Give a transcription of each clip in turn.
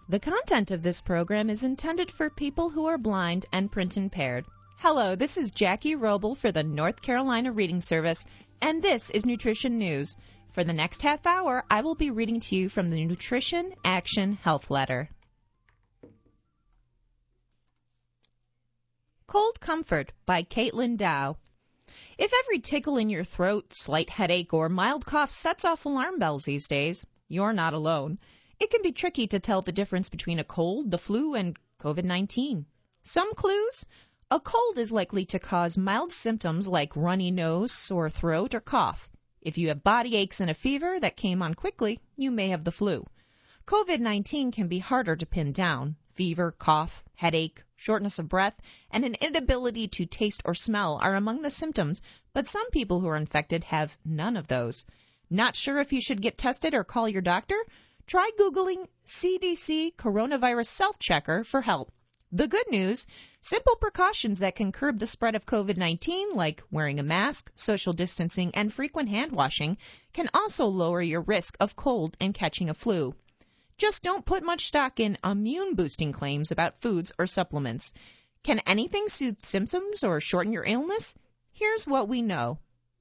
The content of this program is intended for people who are blind and print impaired. Hello, this is Jackie Roble for the North Carolina Reading Service, and this is Nutrition News. For the next half hour, I will be reading to you from the Nutrition Action Health Letter. Cold Comfort by Caitlin Dow. If every tickle in your throat, slight headache, or mild cough sets off alarm bells these days, you're not alone. It can be tricky to tell the difference between a cold, the flu, and COVID-19. Some clues? A cold is likely to cause mild symptoms like runny nose, sore throat, or cough. If you have body aches and a fever that came on quickly, you may have the flu. COVID-19 can be harder to pin down. Fever, cough, headache, shortness of breath, and an inability to taste or smell are among the symptoms, but some people who are infected have none of those. Not sure if you should get tested or call your doctor? Try Googling CDC Coronavirus Self-Checker for help. The good news, simple precautions that can curb the spread of COVID-19, like wearing a mask, social distancing, and frequent hand washing, can also lower your risk of cold and catching a flu. Just don't put much stock in immune-boosting claims about foods or supplements. Can anything soothe symptoms or shorten your illness? Here's what we know.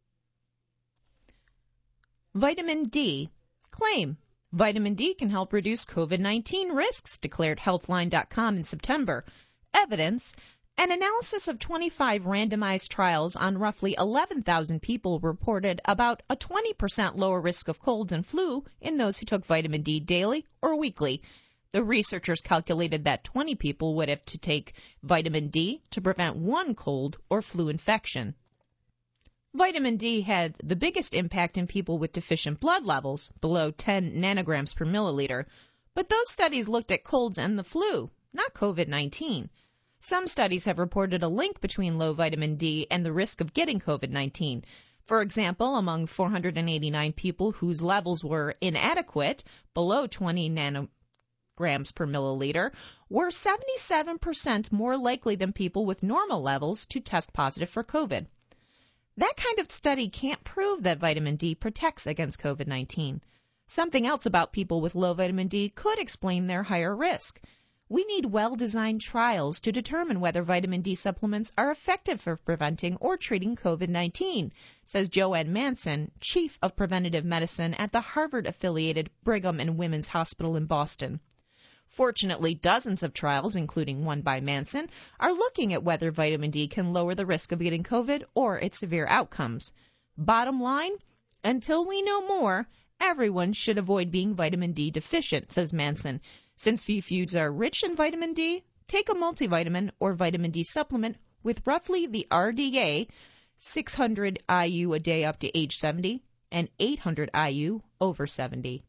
Vitamin D. Claim. Vitamin D can help reduce COVID-19 risks, declared Healthline.com in September. Evidence. An analysis of 25 randomized trials on roughly 11,000 people reported about a 20% lower risk of colds and flu in those who took vitamin D daily or weekly. The researchers calculated that 20 people would have to take vitamin D to prevent one cold or flu infection. Vitamin D had the biggest impact in people with deficient blood levels, below 10 nanograms per milliliter. But those studies looked at colds and the flu, not COVID-19. Some studies have reported a link between low vitamin D and the risk of getting COVID-19. For example, among 489 people whose levels were inadequate, below 20 nanograms per milliliter, were 77% more likely than people with normal levels to test positive for COVID. That kind of study can't prove that vitamin D protects against COVID-19. Something else about people with low vitamin D could explain their higher risk. We need well-designed trials to determine whether vitamin D supplements are effective for preventing or treating COVID-19, says Joanne Manson, Chief of Preventative Medicine at the Harvard-affiliated Brigham and Women's Hospital in Boston. Fortunately, dozens of trials, including one by Manson, are looking at whether vitamin D can lower the risk of getting COVID or its severe outcomes. Bottom line, until we know more, everyone should avoid being vitamin D deficient, says Manson. Since few foods are rich in vitamin D, take a multivitamin or vitamin D supplement with roughly the RDA, 600 IU a day up to age 70, and 800 IU over 70.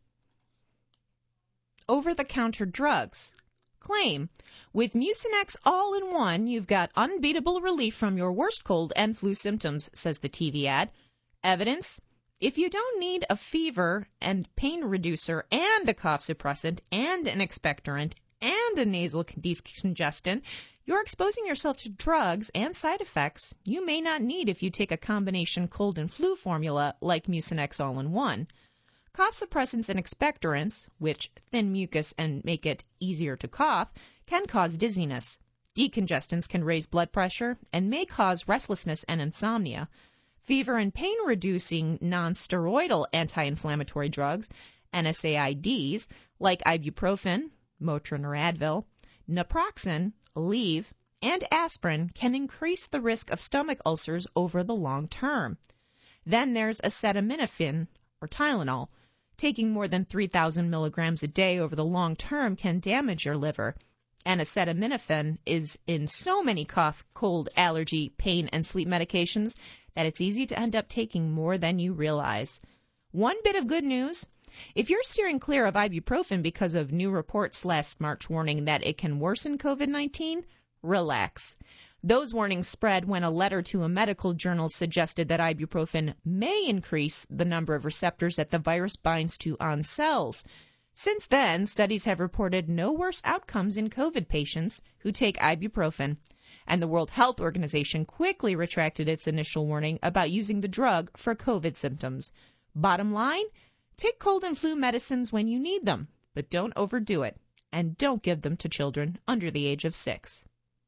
Over-the-counter drugs. Claim. With Mucinex All-in-One, you've got unbeatable relief from your worst cold and flu symptoms, says the TV ad. Evidence. If you don't need a fever and pain reducer and a cough suppressant and an expectorant and a nasal decongestant, you're exposing yourself to drugs and side effects you may not need if you take a combination cold and flu formula like Mucinex All-in-One. Cough suppressants and expectorants, which thin mucus and make it easier to cough, can cause dizziness. Decongestants can raise blood pressure and may cause restlessness and insomnia. Fever and pain-reducing non-steroidal anti-inflammatory drugs, NSAIDs, like ibuprofen, Motrin or Advil, naproxen, Aleve, and aspirin can increase the risk of stomach ulcers over the long term. Then there's acetaminophen, or Tylenol. Taking more than 3,000 milligrams a day over the long term can damage your liver. And acetaminophen is in so many cough, cold, allergy, pain, and sleep medications that it's easy to end up taking more than you realize. One bit of good news. If you're steering clear of ibuprofen because of new reports last March warning that it can worsen COVID-19, relax. Those warnings spread when a letter to a medical journal suggested that ibuprofen may increase the number of receptors that the virus binds to on cells. Since then, studies have reported no worse outcomes in COVID patients who take ibuprofen, and the World Health Organization quickly retracted its initial warning about using the drug for COVID symptoms. Bottom line, take cold and flu medicines when you need them, but don't overdo it. and don't give them to children under the age of 6.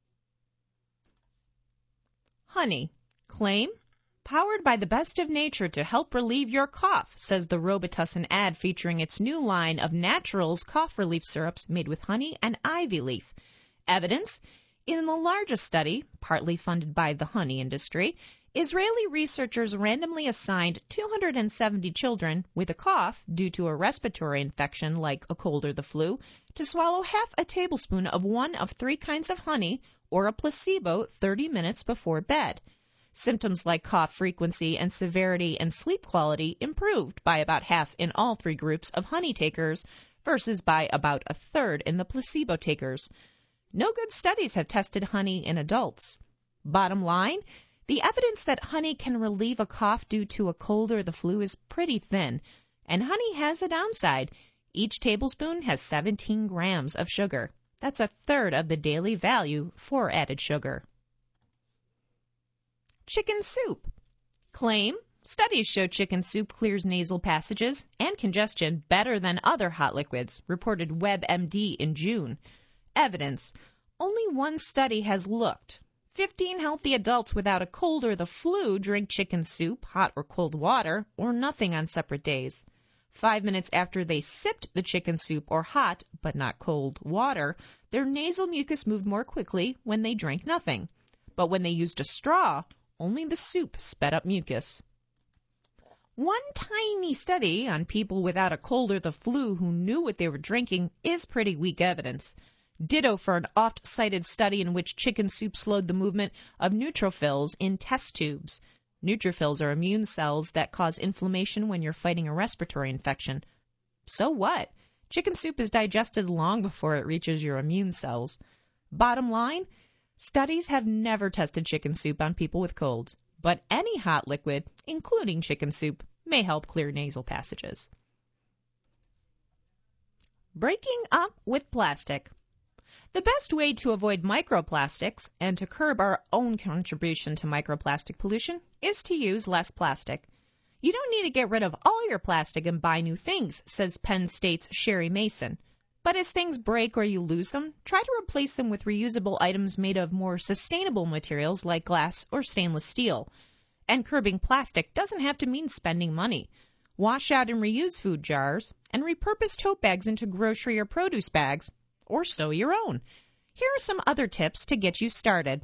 Honey. Claim, powered by the best of nature to help relieve your cough, says the Robitussin ad featuring its new line of Naturals cough relief syrups made with honey and ivy leaf. Evidence? In the largest study, partly funded by the honey industry, Israeli researchers randomly assigned 270 children with a cough due to a respiratory infection like a cold or the flu to swallow half a tablespoon of one of 3 kinds of honey or a placebo 30 minutes before bed. Symptoms like cough frequency and severity and sleep quality improved by about half in all 3 groups of honey takers versus by about a third in the placebo takers. No good studies have tested honey in adults. Bottom line, the evidence that honey can relieve a cough due to a cold or the flu is pretty thin, and honey has a downside. Each tablespoon has 17 grams of sugar. That's a third of the daily value for added sugar. Chicken soup. Claim, studies show chicken soup clears nasal passages and congestion better than other hot liquids, reported WebMD in June. Evidence, only one study has looked. 15 healthy adults without a cold or the flu drink chicken soup, hot or cold water, or nothing on separate days. 5 minutes after they sipped the chicken soup or hot, but not cold, water, their nasal mucus moved more quickly when they drank nothing. But when they used a straw, only the soup sped up mucus. One tiny study on people without a cold or the flu who knew what they were drinking is pretty weak evidence. Ditto for an oft-cited study in which chicken soup slowed the movement of neutrophils in test tubes. Neutrophils are immune cells that cause inflammation when you're fighting a respiratory infection. So what? Chicken soup is digested long before it reaches your immune cells. Bottom line, studies have never tested chicken soup on people with colds, but any hot liquid, including chicken soup, may help clear nasal passages. Breaking up with plastic. The best way to avoid microplastics and to curb our own contribution to microplastic pollution is to use less plastic. You don't need to get rid of all your plastic and buy new things, says Penn State's Sherry Mason. But as things break or you lose them, try to replace them with reusable items made of more sustainable materials like glass or stainless steel. And curbing plastic doesn't have to mean spending money. Wash out and reuse food jars and repurpose tote bags into grocery or produce bags, or sew your own. Here are some other tips to get you started.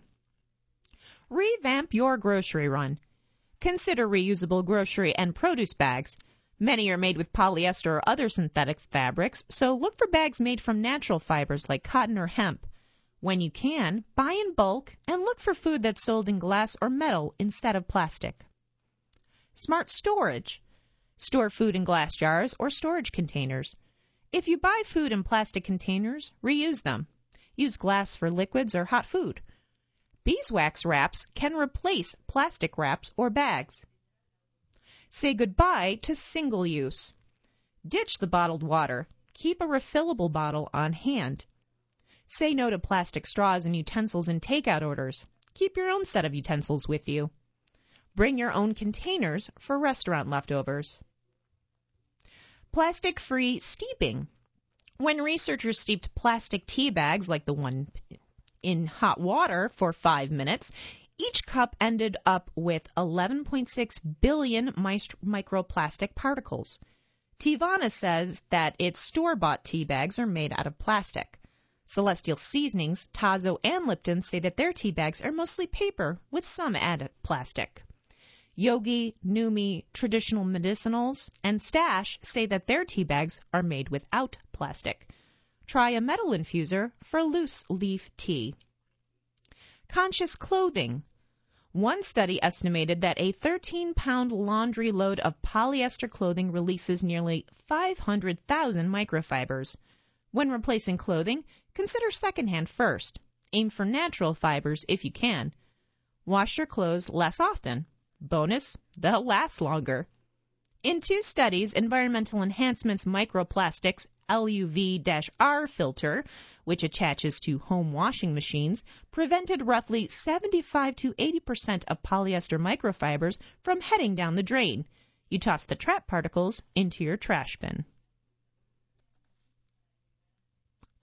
Revamp your grocery run. Consider reusable grocery and produce bags. Many are made with polyester or other synthetic fabrics, so look for bags made from natural fibers like cotton or hemp. When you can, buy in bulk and look for food that's sold in glass or metal instead of plastic. Smart storage. Store food in glass jars or storage containers. If you buy food in plastic containers, reuse them. Use glass for liquids or hot food. Beeswax wraps can replace plastic wraps or bags. Say goodbye to single use. Ditch the bottled water. Keep a refillable bottle on hand. Say no to plastic straws and utensils in takeout orders. Keep your own set of utensils with you. Bring your own containers for restaurant leftovers. Plastic-free steeping. When researchers steeped plastic tea bags like the one in hot water for 5 minutes, each cup ended up with 11.6 billion microplastic particles. Teavana says that its store-bought tea bags are made out of plastic. Celestial Seasonings, Tazo, and Lipton say that their tea bags are mostly paper with some added plastic. Yogi, Numi, Traditional Medicinals, and Stash say that their tea bags are made without plastic. Try a metal infuser for loose leaf tea. Conscious clothing. One study estimated that a 13-pound laundry load of polyester clothing releases nearly 500,000 microfibers. When replacing clothing, consider secondhand first. Aim for natural fibers if you can. Wash your clothes less often. Bonus, they'll last longer. In 2 studies, Environmental Enhancements Microplastics LUV-R filter, which attaches to home washing machines, prevented roughly 75 to 80% of polyester microfibers from heading down the drain. You toss the trapped particles into your trash bin.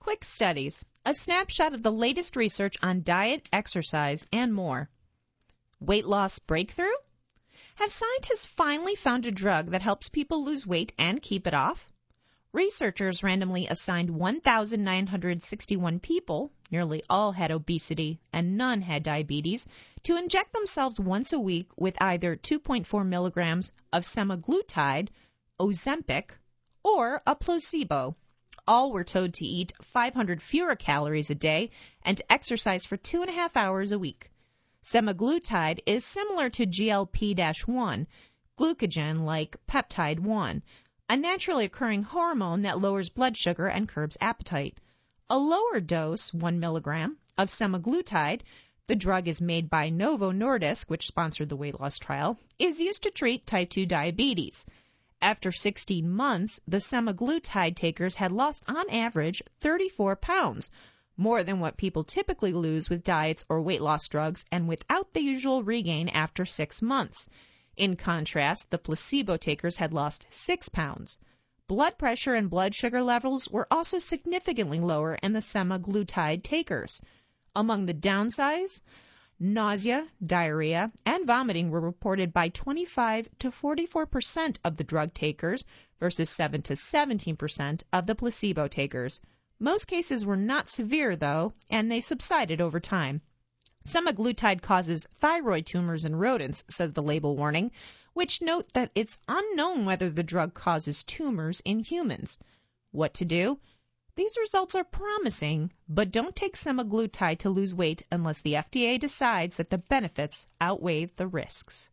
Quick studies, a snapshot of the latest research on diet, exercise, and more. Weight loss breakthrough? Have scientists finally found a drug that helps people lose weight and keep it off? Researchers randomly assigned 1,961 people, nearly all had obesity and none had diabetes, to inject themselves once a week with either 2.4 milligrams of semaglutide, Ozempic, or a placebo. All were told to eat 500 fewer calories a day and to exercise for 2.5 hours a week. Semaglutide is similar to GLP-1, glucagon-like peptide-1, a naturally occurring hormone that lowers blood sugar and curbs appetite. A lower dose, 1 milligram, of semaglutide, the drug is made by Novo Nordisk, which sponsored the weight loss trial, is used to treat type 2 diabetes. After 16 months, the semaglutide takers had lost, on average, 34 pounds, more than what people typically lose with diets or weight loss drugs and without the usual regain after 6 months. In contrast, the placebo takers had lost 6 pounds. Blood pressure and blood sugar levels were also significantly lower in the semaglutide takers. Among the downsides, nausea, diarrhea, and vomiting were reported by 25 to 44% of the drug takers versus 7 to 17% of the placebo takers. Most cases were not severe, though, and they subsided over time. Semaglutide causes thyroid tumors in rodents, says the label warning, which note that it's unknown whether the drug causes tumors in humans. What to do? These results are promising, but don't take semaglutide to lose weight unless the FDA decides that the benefits outweigh the risks.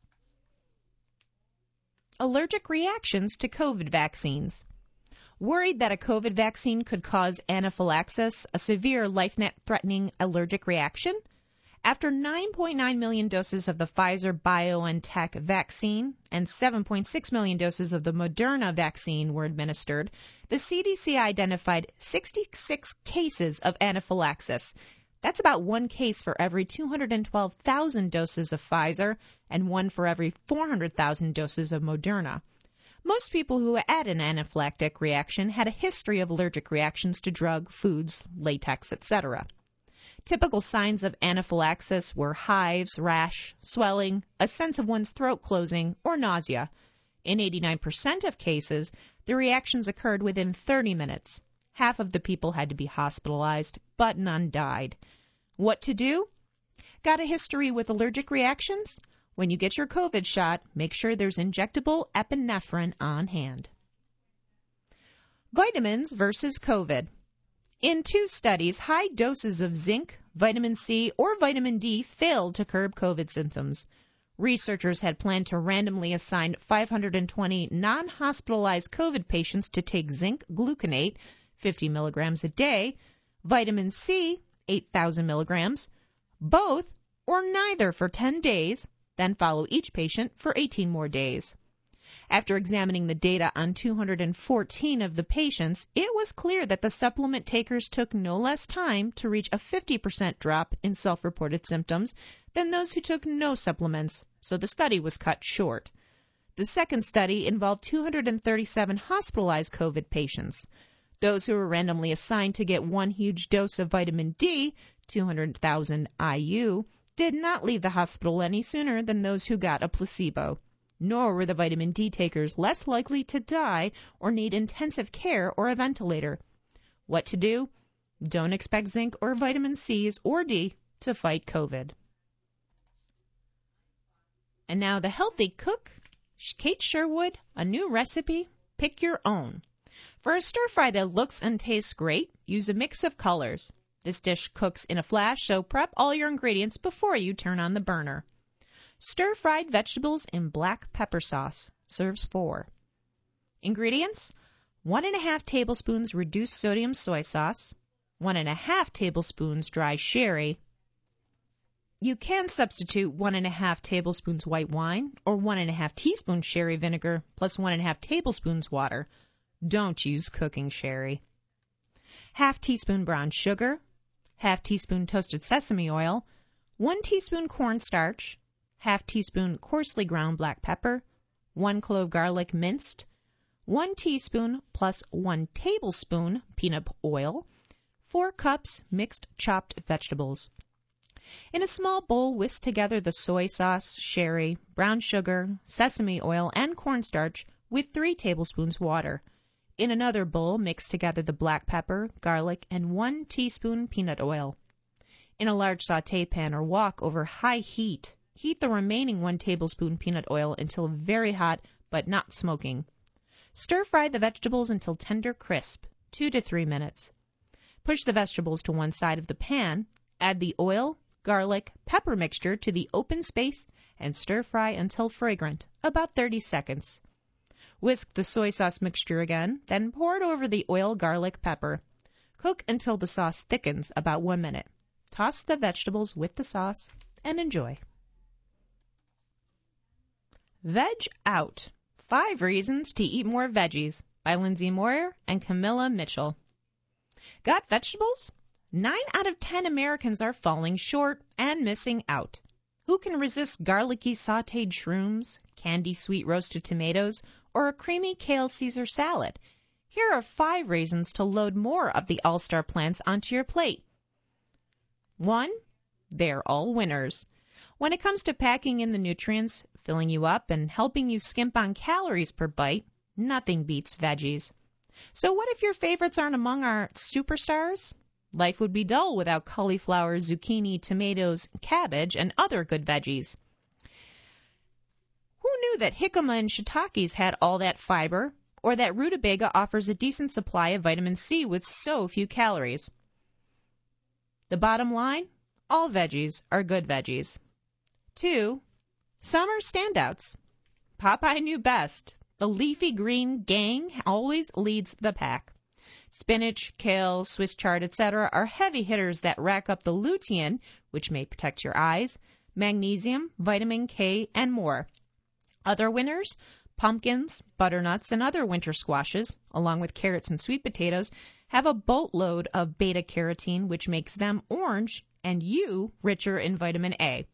Allergic reactions to COVID vaccines. Worried that a COVID vaccine could cause anaphylaxis, a severe life-threatening allergic reaction? After 9.9 million doses of the Pfizer-BioNTech vaccine and 7.6 million doses of the Moderna vaccine were administered, the CDC identified 66 cases of anaphylaxis. That's about one case for every 212,000 doses of Pfizer and one for every 400,000 doses of Moderna. Most people who had an anaphylactic reaction had a history of allergic reactions to drug, foods, latex, etc. Typical signs of anaphylaxis were hives, rash, swelling, a sense of one's throat closing, or nausea. In 89% of cases, the reactions occurred within 30 minutes. Half of the people had to be hospitalized, but none died. What to do? Got a history with allergic reactions? When you get your COVID shot, make sure there's injectable epinephrine on hand. Vitamins versus COVID. In 2 studies, high doses of zinc, vitamin C, or vitamin D failed to curb COVID symptoms. Researchers had planned to randomly assign 520 non-hospitalized COVID patients to take zinc gluconate, 50 milligrams a day, vitamin C, 8,000 milligrams, both or neither for 10 days, then follow each patient for 18 more days. After examining the data on 214 of the patients, it was clear that the supplement takers took no less time to reach a 50% drop in self-reported symptoms than those who took no supplements, so the study was cut short. The second study involved 237 hospitalized COVID patients. Those who were randomly assigned to get one huge dose of vitamin D, 200,000 IU, did not leave the hospital any sooner than those who got a placebo. Nor were the vitamin D takers less likely to die or need intensive care or a ventilator. What to do? Don't expect zinc or vitamin C's or D to fight COVID. And now the healthy cook, Kate Sherwood, a new recipe, pick your own. For a stir fry that looks and tastes great, use a mix of colors. This dish cooks in a flash, so prep all your ingredients before you turn on the burner. Stir-fried vegetables in black pepper sauce. Serves 4. Ingredients: 1½ tablespoons reduced sodium soy sauce, 1½ tablespoons dry sherry. You can substitute 1½ tablespoons white wine or 1½ teaspoons sherry vinegar plus 1½ tablespoons water. Don't use cooking sherry. Half teaspoon brown sugar, half teaspoon toasted sesame oil, 1 teaspoon cornstarch, half teaspoon coarsely ground black pepper, 1 clove garlic minced, 1 teaspoon plus 1 tablespoon peanut oil, 4 cups mixed chopped vegetables. In a small bowl, whisk together the soy sauce, sherry, brown sugar, sesame oil, and cornstarch with 3 tablespoons water. In another bowl, mix together the black pepper, garlic, and 1 teaspoon peanut oil. In a large sauté pan or wok over high heat, heat the remaining 1 tablespoon peanut oil until very hot but not smoking. Stir-fry the vegetables until tender crisp, 2 to 3 minutes. Push the vegetables to one side of the pan, add the oil, garlic, pepper mixture to the open space, and stir-fry until fragrant, about 30 seconds. Whisk the soy sauce mixture again, then pour it over the oil, garlic, pepper. Cook until the sauce thickens, about 1 minute. Toss the vegetables with the sauce and enjoy. Veg Out: 5 Reasons to Eat More Veggies by Lindsay Moyer and Camilla Mitchell. Got vegetables? 9 out of 10 Americans are falling short and missing out. Who can resist garlicky sautéed shrooms, candy sweet roasted tomatoes, or a creamy kale Caesar salad? Here are 5 reasons to load more of the all-star plants onto your plate. 1. They're all winners. When it comes to packing in the nutrients, filling you up, and helping you skimp on calories per bite, nothing beats veggies. So what if your favorites aren't among our superstars? Life would be dull without cauliflower, zucchini, tomatoes, cabbage, and other good veggies. Who knew that jicama and shiitakes had all that fiber, or that rutabaga offers a decent supply of vitamin C with so few calories? The bottom line, all veggies are good veggies. 2. Summer standouts. Popeye knew best. The leafy green gang always leads the pack. Spinach, kale, Swiss chard, etc. are heavy hitters that rack up the lutein, which may protect your eyes, magnesium, vitamin K, and more. Other winners, pumpkins, butternuts, and other winter squashes, along with carrots and sweet potatoes, have a boatload of beta-carotene, which makes them orange and you richer in vitamin A.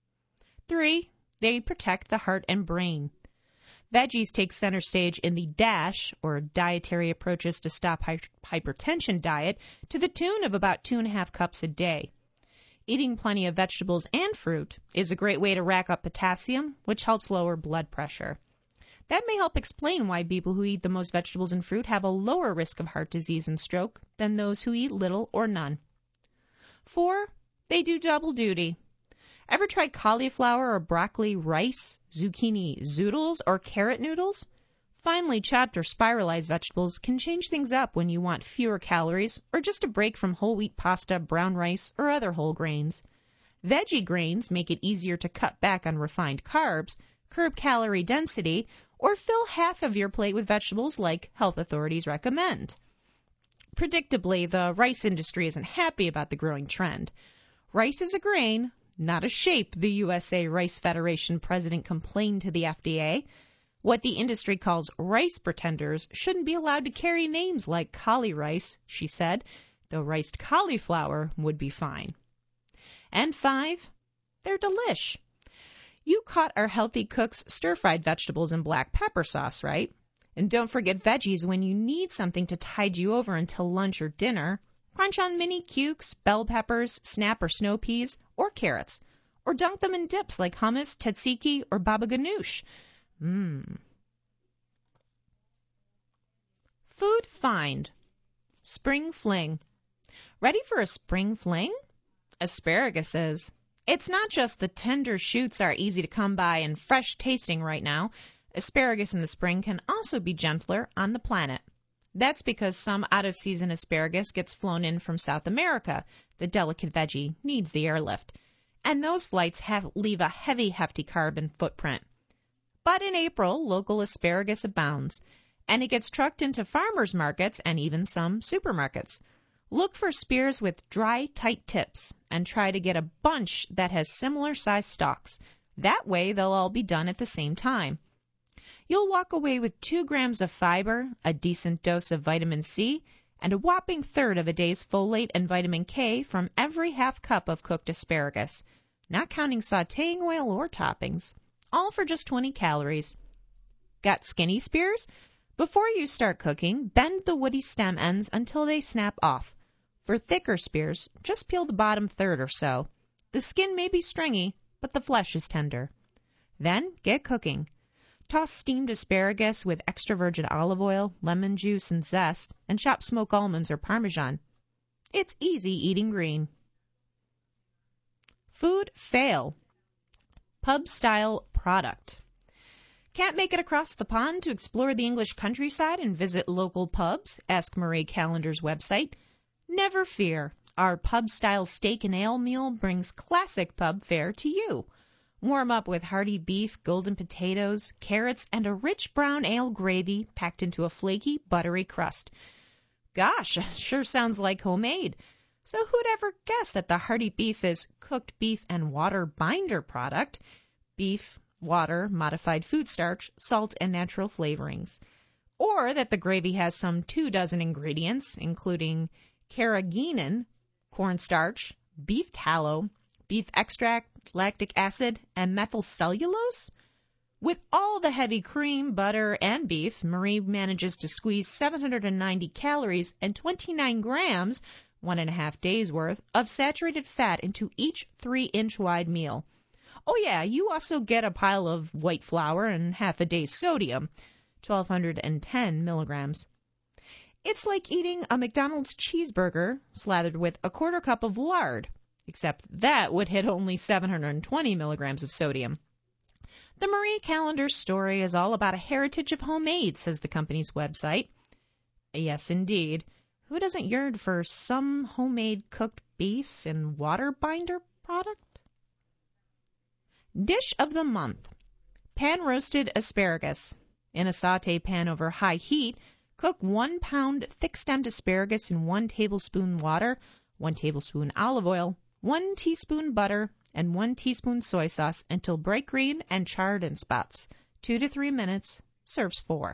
3. They protect the heart and brain. Veggies take center stage in the DASH, or Dietary Approaches to Stop Hypertension diet, to the tune of about 2.5 cups a day. Eating plenty of vegetables and fruit is a great way to rack up potassium, which helps lower blood pressure. That may help explain why people who eat the most vegetables and fruit have a lower risk of heart disease and stroke than those who eat little or none. 4. They do double duty. Ever tried cauliflower or broccoli rice, zucchini zoodles, or carrot noodles? Finely chopped or spiralized vegetables can change things up when you want fewer calories or just a break from whole wheat pasta, brown rice, or other whole grains. Veggie grains make it easier to cut back on refined carbs, curb calorie density, or fill half of your plate with vegetables like health authorities recommend. Predictably, the rice industry isn't happy about the growing trend. Rice is a grain, not a shape, the USA Rice Federation president complained to the FDA. What the industry calls rice pretenders shouldn't be allowed to carry names like cauli rice, she said, though riced cauliflower would be fine. And 5, they're delish. You caught our Healthy Cooks stir-fried vegetables in black pepper sauce, right? And don't forget veggies when you need something to tide you over until lunch or dinner. Crunch on mini cukes, bell peppers, snap or snow peas, or carrots. Or dunk them in dips like hummus, tzatziki, or baba ganoush. Food find. Spring fling. Ready for a spring fling? Asparagus is. It's not just the tender shoots are easy to come by and fresh tasting right now. Asparagus in the spring can also be gentler on the planet. That's because some out-of-season asparagus gets flown in from South America. The delicate veggie needs the airlift. And those flights leave a heavy, hefty carbon footprint. But in April, local asparagus abounds, and it gets trucked into farmers markets and even some supermarkets. Look for spears with dry, tight tips and try to get a bunch that has similar-sized stalks. That way, they'll all be done at the same time. You'll walk away with 2 grams of fiber, a decent dose of vitamin C, and a whopping third of a day's folate and vitamin K from every half cup of cooked asparagus, not counting sautéing oil or toppings, all for just 20 calories. Got skinny spears? Before you start cooking, bend the woody stem ends until they snap off. For thicker spears, just peel the bottom third or so. The skin may be stringy, but the flesh is tender. Then get cooking. Toss steamed asparagus with extra virgin olive oil, lemon juice, and zest, and chop smoked almonds or Parmesan. It's easy eating green. Food fail. Pub-style product. Can't make it across the pond to explore the English countryside and visit local pubs? Ask Marie Callender's website. Never fear. Our pub-style steak and ale meal brings classic pub fare to you. Warm up with hearty beef, golden potatoes, carrots, and a rich brown ale gravy packed into a flaky, buttery crust. Gosh, sure sounds like homemade. So who'd ever guess that the hearty beef is cooked beef and water binder product? Beef, water, modified food starch, salt, and natural flavorings. Or that the gravy has some 24 ingredients, including carrageenan, cornstarch, beef tallow, beef extract, lactic acid, and methyl cellulose? With all the heavy cream, butter, and beef, Marie manages to squeeze 790 calories and 29 grams, 1.5 days worth, of saturated fat into each 3-inch wide meal. Oh yeah, you also get a pile of white flour and half a day's sodium, 1,210 milligrams. It's like eating a McDonald's cheeseburger slathered with a 1/4 cup of lard, except that would hit only 720 milligrams of sodium. The Marie Callender story is all about a heritage of homemade, says the company's website. Yes, indeed. Who doesn't yearn for some homemade cooked beef and water binder product? Dish of the month. Pan-roasted asparagus. In a sauté pan over high heat, cook 1 pound thick-stemmed asparagus in 1 tablespoon water, 1 tablespoon olive oil, 1 teaspoon butter, and 1 teaspoon soy sauce until bright green and charred in spots. 2 to 3 minutes. Serves 4.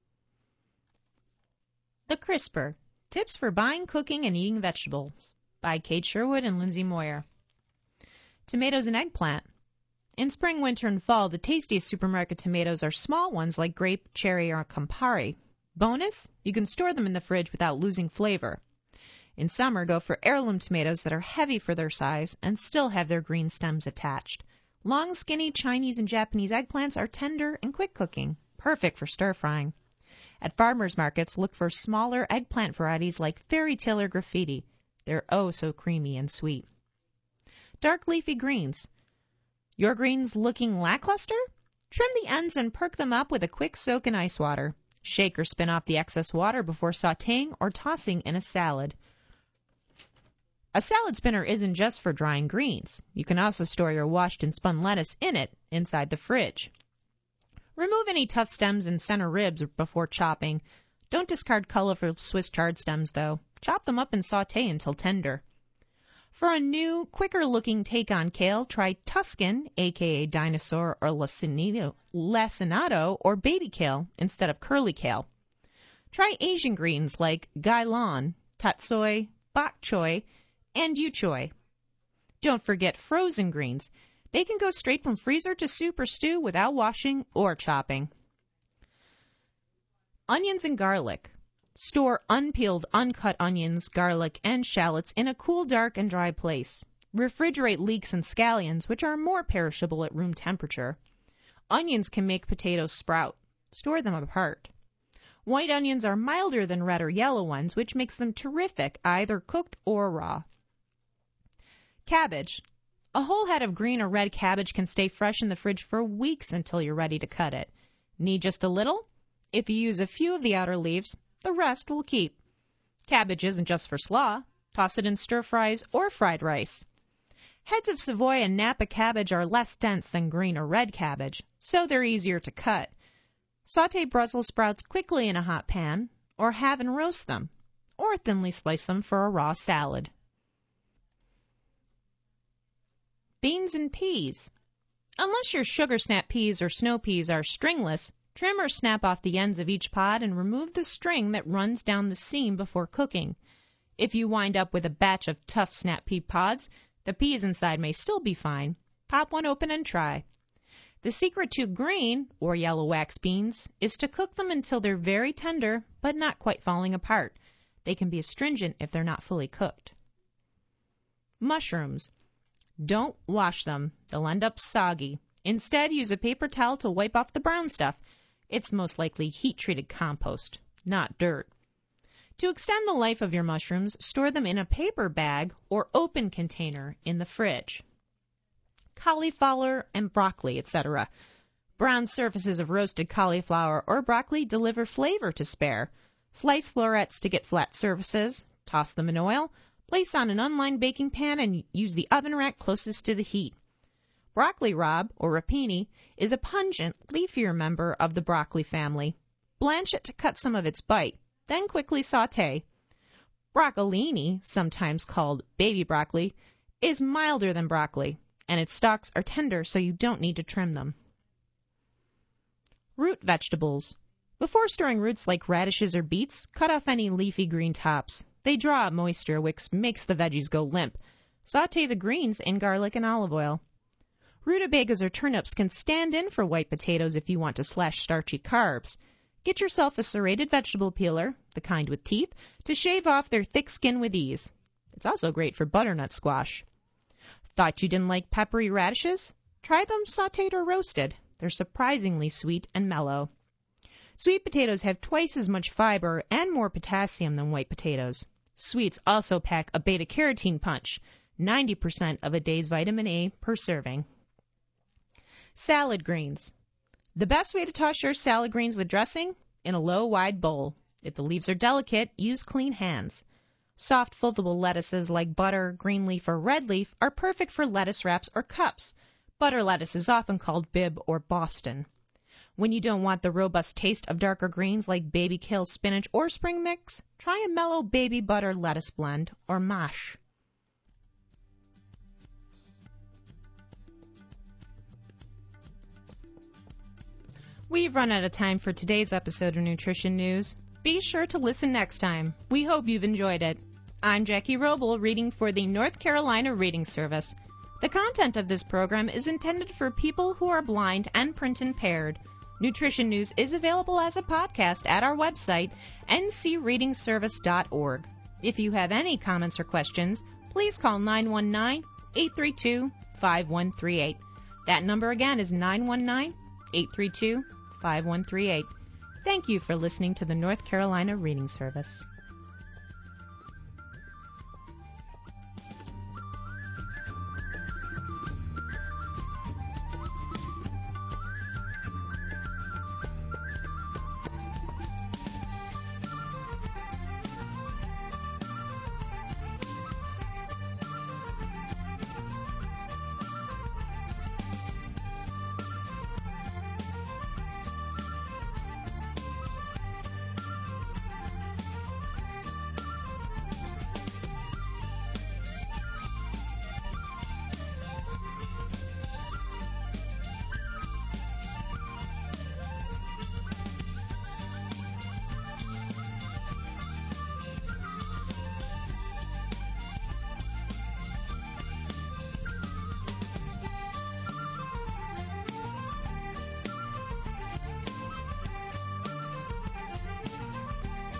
The Crisper. Tips for buying, cooking, and eating vegetables. By Kate Sherwood and Lindsay Moyer. Tomatoes and eggplant. In spring, winter, and fall, the tastiest supermarket tomatoes are small ones like grape, cherry, or Campari. Bonus, you can store them in the fridge without losing flavor. In summer, go for heirloom tomatoes that are heavy for their size and still have their green stems attached. Long, skinny Chinese and Japanese eggplants are tender and quick cooking, perfect for stir-frying. At farmers markets, look for smaller eggplant varieties like Fairy Tale or Graffiti. They're oh so creamy and sweet. Dark leafy greens. Your greens looking lackluster? Trim the ends and perk them up with a quick soak in ice water. Shake or spin off the excess water before sautéing or tossing in a salad. A salad spinner isn't just for drying greens. You can also store your washed and spun lettuce in it inside the fridge. Remove any tough stems and center ribs before chopping. Don't discard colorful Swiss chard stems, though. Chop them up and sauté until tender. For a new, quicker-looking take on kale, try Tuscan, a.k.a. dinosaur or lacinato, or baby kale instead of curly kale. Try Asian greens like gailan, tatsoi, bok choy, and yu choy. Don't forget frozen greens. They can go straight from freezer to soup or stew without washing or chopping. Onions and garlic. Store unpeeled, uncut onions, garlic, and shallots in a cool, dark, and dry place. Refrigerate leeks and scallions, which are more perishable at room temperature. Onions can make potatoes sprout. Store them apart. White onions are milder than red or yellow ones, which makes them terrific, either cooked or raw. Cabbage. A whole head of green or red cabbage can stay fresh in the fridge for weeks until you're ready to cut it. Need just a little? If you use a few of the outer leaves, the rest will keep. Cabbage isn't just for slaw. Toss it in stir-fries or fried rice. Heads of Savoy and Napa cabbage are less dense than green or red cabbage, so they're easier to cut. Sauté Brussels sprouts quickly in a hot pan, or halve and roast them, or thinly slice them for a raw salad. Beans and peas. Unless your sugar snap peas or snow peas are stringless, trim or snap off the ends of each pod and remove the string that runs down the seam before cooking. If you wind up with a batch of tough snap pea pods, the peas inside may still be fine. Pop one open and try. The secret to green, or yellow wax beans, is to cook them until they're very tender but not quite falling apart. They can be astringent if they're not fully cooked. Mushrooms. Don't wash them. They'll end up soggy. Instead, use a paper towel to wipe off the brown stuff. It's most likely heat-treated compost, not dirt. To extend the life of your mushrooms, store them in a paper bag or open container in the fridge. Cauliflower and broccoli, etc. Brown surfaces of roasted cauliflower or broccoli deliver flavor to spare. Slice florets to get flat surfaces, toss them in oil, place on an unlined baking pan and use the oven rack closest to the heat. Broccoli rabe, or rapini, is a pungent, leafier member of the broccoli family. Blanch it to cut some of its bite, then quickly sauté. Broccolini, sometimes called baby broccoli, is milder than broccoli, and its stalks are tender so you don't need to trim them. Root vegetables. Before storing roots like radishes or beets, cut off any leafy green tops. They draw up moisture, which makes the veggies go limp. Sauté the greens in garlic and olive oil. Rutabagas or turnips can stand in for white potatoes if you want to slash starchy carbs. Get yourself a serrated vegetable peeler, the kind with teeth, to shave off their thick skin with ease. It's also great for butternut squash. Thought you didn't like peppery radishes? Try them sautéed or roasted. They're surprisingly sweet and mellow. Sweet potatoes have twice as much fiber and more potassium than white potatoes. Sweets also pack a beta-carotene punch, 90% of a day's vitamin A per serving. Salad greens. The best way to toss your salad greens with dressing? In a low, wide bowl. If the leaves are delicate, use clean hands. Soft, foldable lettuces like butter, green leaf, or red leaf are perfect for lettuce wraps or cups. Butter lettuce is often called Bibb or Boston. When you don't want the robust taste of darker greens like baby kale, spinach, or spring mix, try a mellow baby butter lettuce blend or mash. We've run out of time for today's episode of Nutrition News. Be sure to listen next time. We hope you've enjoyed it. I'm Jackie Roble, reading for the North Carolina Reading Service. The content of this program is intended for people who are blind and print impaired. Nutrition News is available as a podcast at our website, ncreadingservice.org. If you have any comments or questions, please call 919-832-5138. That number again is 919-832-5138. Thank you for listening to the North Carolina Reading Service.